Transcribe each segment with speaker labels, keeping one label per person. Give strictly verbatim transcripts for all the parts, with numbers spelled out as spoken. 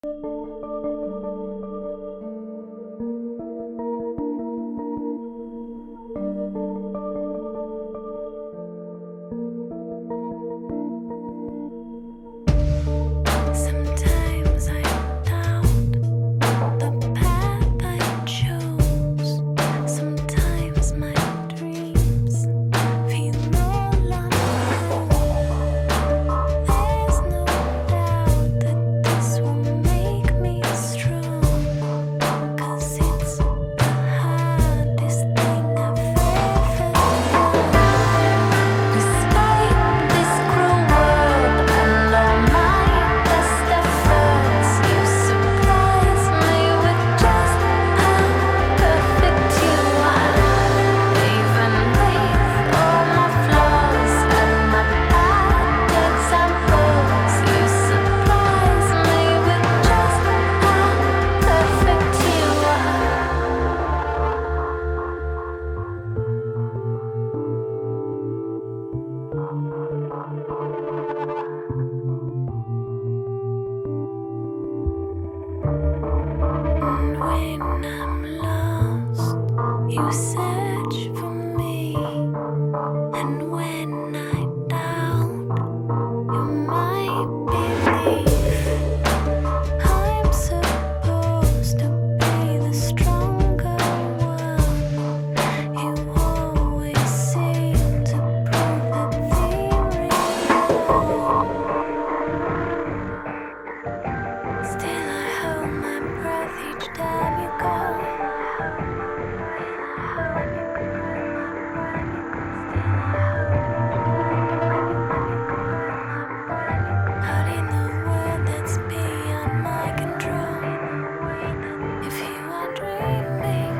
Speaker 1: Sometimes I doubt the path I chose. Sometimes my dreams feel no longer real. There's no doubt that this will make me strong. 'Cause it's the hardest thing I've ever done. Despite this cruel world and all my best efforts, you surprise me with just how perfect you are. Even with all my flaws and my bad examples, you surprise me with just how perfect you are. And when I'm lost, you search for me. And when I doubt, you're my belief. I'm supposed to be the stronger one. You always seem to prove that theory wrong. Still, I hold my breath each time you go. Out in the world that's beyond my control. If you are dreaming,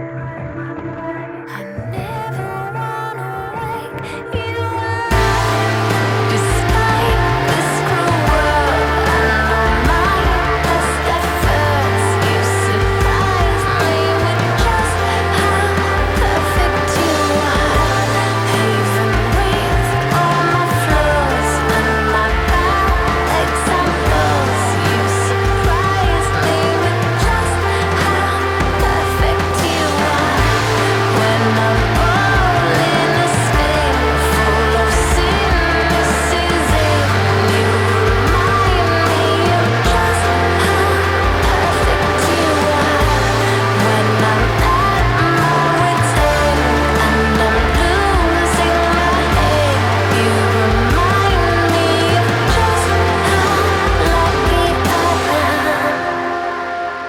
Speaker 1: I never run away. You are. Despite this cruel world and all my best efforts, you surprise me with just how perfect you are. Even with all my flaws and my bad examples, you surprise me with just how perfect you are. When I'm all in a spin full of cynicism, you remind me of just how perfect you are. When I'm at my wit's end and I'm losing my head, you remind me of just how lucky I am.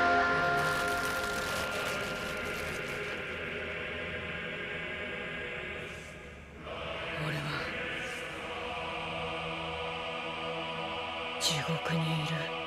Speaker 2: 俺は地獄にいる。